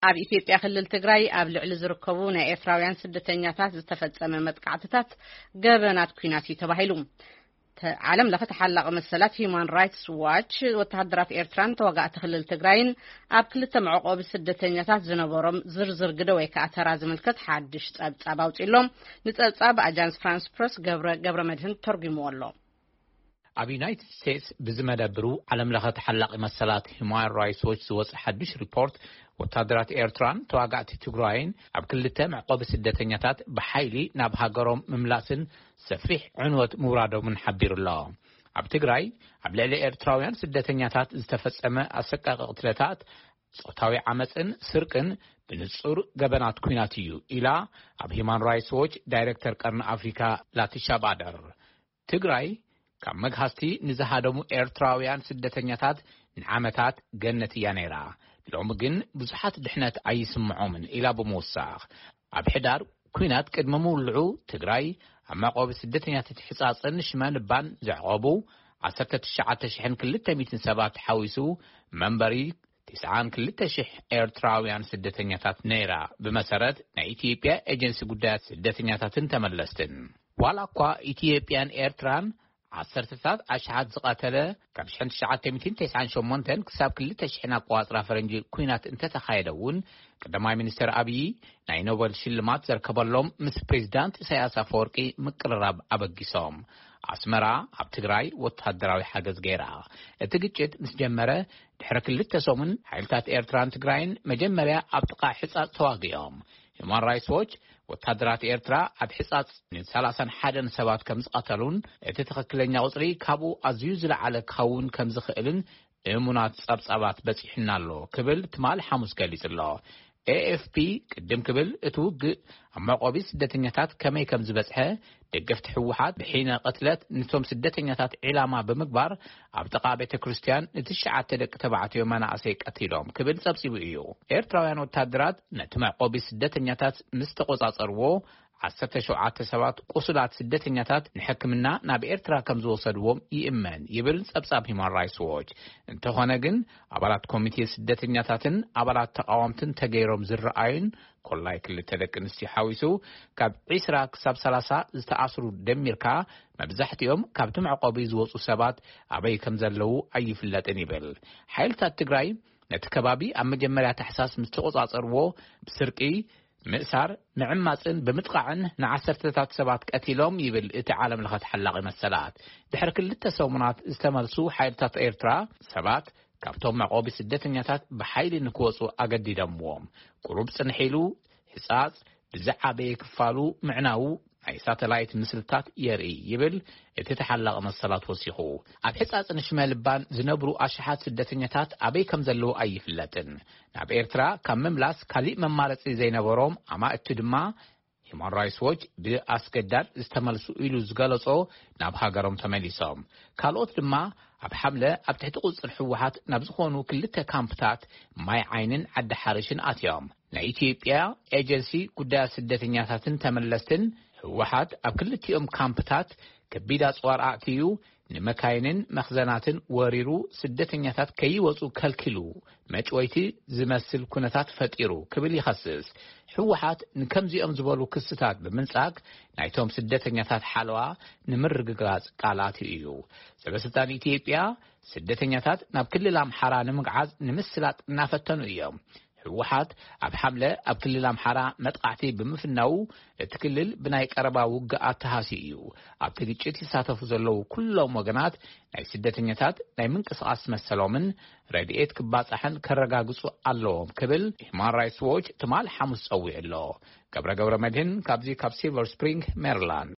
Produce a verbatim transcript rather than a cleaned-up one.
ኣብ ኢትዮጵያ ክልል ትግራይ ኣብ ልዕሊ ዝርከቡ ናይ ኤርትራውያን ስደተኛታት ዝተፈጸመ መጥቃዕትታት ገበናት ኩናት ተባሂሉ ዓለም ለኸ ተሓላቀ መሰላት ሂዩማን ራይትስ ዋች ወተሃደራት ኤርትራን ተዋጋእቲ ክልል ትግራይን ኣብ ክልተ መዕቆቢ ስደተኛታት ዝነበሮም ዝርዝር ግደ ወይ ከዓ ተራ ዝምልከት ሓድሽ ጸብጻብ ኣውፂሎም ንጸብጻብ ኣጃንስ ፍራንስ ፕረስ ገብረ ገብረ መድህን ተርጉምዎ ኣሎ ኣብ ዩናይትድ ስቴትስ ብዝመደብሩ ዓለም ለኸ ተሓላቀ መሰላት ሂዩማን ራይትስ ዋች ዝወጽእ ሓድሽ ሪፖርት ወታደራት ኤርትራን ተዋጋእቲ ትግራይን ኣብ ክልተ መዕቆቢ ስደተኛታት ብሓይሊ ናብ ሃገሮም ምምላስን ሰፊሕ ዕንወት ምውራዶምን ሓቢሩሎ ኣብ ትግራይ ኣብ ልዕሊ ኤርትራውያን ስደተኛታት ዝተፈጸመ ኣሰቃቂ ቅትለታት ጾታዊ ዓመፅን ስርቅን ብንጹር ገበናት ኩናት እዩ ኢላ ኣብ ሂዩማን ራይትስ ዋች ዳይሬክተር ቀርኒ አፍሪካ ላቲሻ ባደር ትግራይ ካብ መግሃስቲ ንዝሃደሙ ኤርትራውያን ስደተኛታት ንዓመታት ገነት እያ ነይራ ሎሚ ግን ብዙሓት ድሕነት ኣይስምዖምን ኢላ ብምውሳኽ ኣብ ሕዳር ኩናት ቅድሚ ምውልዑ ትግራይ ኣብ መዕቆቢ ስደተኛታት ሕጻጽን ሽመንባን ዘዕቆቡ ዓሰርተ ትሽዓተ ሽሕን ክልተ ሚእትን ሰባት ሓዊሱ መንበሪ ትስዓን ክልተ ሽሕ ኤርትራውያን ስደተኛታት ነይራ ብመሰረት ናይ ኢትዮጵያ ኤጀንሲ ጉዳያት ስደተኛታትን ተመለስትን ዋላ እኳ ኢትዮጵያን ኤርትራን ዓሰርተታት ኣሽሓት ዝቐተለ ካብ ሽሕን ትሽዓተ ሚእትን ትስዓን ሸሞንተን ክሳብ ክልተ ሽሕን ኣቆጻጽራ ፈረንጂ ኩናት እንተተኻየደውን ቀዳማይ ሚኒስትር ኣብይ ናይ ኖቤል ሽልማት ዘርከበሎም ምስ ፕሬዝዳንት ኢሳያስ አፈወርቂ ምቅርራብ ኣበጊሶም ኣስመራ ኣብ ትግራይ ወታደራዊ ሓገዝ ገይራ እቲ ግጭት ምስ ጀመረ ድሕሪ ክልተ ሰሙን ሓይልታት ኤርትራን ትግራይን መጀመርያ ኣብ ጥቃ ሕጻጽ ተዋጊኦም ሂዩማን ራይትስ ዋች ወታደራት ኤርትራ ኣብ ሕጻጽ ሰላሳ ወሓደ ሰባት ከም ዝቀተሉን እቲ ትክክለኛ ቁጽሪ ካብኡ ኣዝዩ ዝለዓለ ክኸውን ከም ዝኽእልን እሙናት ጸብጻባት በፂሕና ኣሎ ክብል ትማል ሐሙስ ገሊጽ ኣሎ ኤ ኤፍ ፒ ቅድም ክብል እቲ ውግእ ኣብ መዕቆቢ ስደተኛታት ከመይ ከም ዝበጽሐ ደገፍቲ ሕወሓት ብሒነ ቅትለት ነቶም ስደተኛታት ዒላማ ብምግባር ኣብ ጥቃ ቤተ ክርስቲያን ንትሽዓተ ደቂ ተባዕትዮ መናእሰይ ቀቲሎም ክብል ጸብጺቡ እዩ ኤርትራውያን ወታደራት ነቲ መዕቆቢ ስደተኛታት ምስ ተቆጻጸርዎ ዓሰርተ ሸውዓተ ሰባት ቁስላት ስደተኛታት ንሕክምና ናብ ኤርትራ ከም ዝወሰድዎም ይእመን ይብል ጸብጻብ ሂዩማን ራይትስ ዋች እንተኾነ ግን አባላት ኮሚቴ ስደተኛታትን አባላት ተቃዋምትን ተገይሮም ዝረአዩን ኮላይ ክልተ ደቂ ኣንስትዮ ሓዊሱ ካብ ዒስራ ክሳብ ሰላሳ ዝተኣስሩ ደሚርካ መብዛሕትኦም ካብቲ መዕቆቢ ዝወጹ ሰባት ኣበይ ከም ዘለዉ ኣይፍለጥን ይብል ሓይልታት ትግራይ ነቲ ከባቢ ኣብ መጀመርያ ታሕሳስ ምስ ተቆጻጸርዎ ብስርቂ ምእሳር ንዕማጽን ብምጥቃዕን ንዓሰርተታት ሰባት ቀቲሎም ይብል እቲ ዓለም ለኸ ተሓላቀ መሰላት ድሕሪ ክልተ ሰሙናት ዝተመልሱ ሓይልታት ኤርትራ ሰባት ካብቶም መዕቆቢ ስደተኛታት ብሓይሊ ንክወጹ ኣገዲዶምዎም ቁሩብ ጽንሒሉ ሕጻጽ ብዛዕበየ ክፋሉ ምዕናው ናይ ሳተላይት ምስልታት የርኢ ይብል እቲ ተሓላቀ መሰላት ወሲኹ ኣብ ሕጻጽን ሽመልባን ዝነብሩ ኣሽሓት ስደተኛታት ኣበይ ከም ዘለዉ ኣይፍለጥን ናብ ኤርትራ ካብ ምምላስ ካሊእ መማረጺ ዘይነበሮም ኣማእቲ ድማ ሂዩማን ራይትስ ዋች ብኣስገዳድ ዝተመልሱ ኢሉ ዝገለጾ ናብ ሃገሮም ተመሊሶም ካልኦት ድማ ኣብ ሓምለ ኣብ ትሕቲ ቁጽር ሕወሓት ናብ ዝኾኑ ክልተ ካምፕታት ማይ ዓይንን ዓዲ ሓርሽን ኣትዮም ናይ ኢትዮጵያ ኤጀንሲ ጉዳያት ስደተኛታትን ተመለስትን ሕወሓት ኣብ ክልቲኦም ካምፕታት ከቢድ ኣጽዋር ኣእትዩ ንመካይንን መኽዘናትን ወሪሩ ስደተኛታት ከይወጹ ከልኪሉ መጭወይቲ ዝመስል ኩነታት ፈጢሩ ክብል ይኸስስ ሕወሓት ንከምዚኦም ዝበሉ ክስታት ብምንጻግ ናይቶም ስደተኛታት ሓለዋ ንምርግጋጽ ቃላት እዩ ሰበስልጣን ኢትዮጵያ ስደተኛታት ናብ ክልል ኣምሓራ ንምግዓዝ ንምስላጥ እናፈተኑ እዮም ሕወሓት ኣብ ሓምለ ኣብ ክልል ኣምሓራ መጥቃዕቲ ብምፍናው እቲ ክልል ብናይ ቀረባ ውግኣት ተሃሲ እዩ ኣብቲ ግጭት ይሳተፉ ዘለዉ ኩሎም ወገናት ናይ ስደተኛታት ናይ ምንቅስቃስ መሰሎምን ረድኤት ክባጻሕን ከረጋግጹ ኣለዎም ክብል ሂዩማን ራይትስ ዋች ትማል ሐሙስ ጸዊዑ ኣሎ ገብረ ገብረ መድህን ካብዚ ካብ ሲልቨር ስፕሪንግ ሜሪላንድ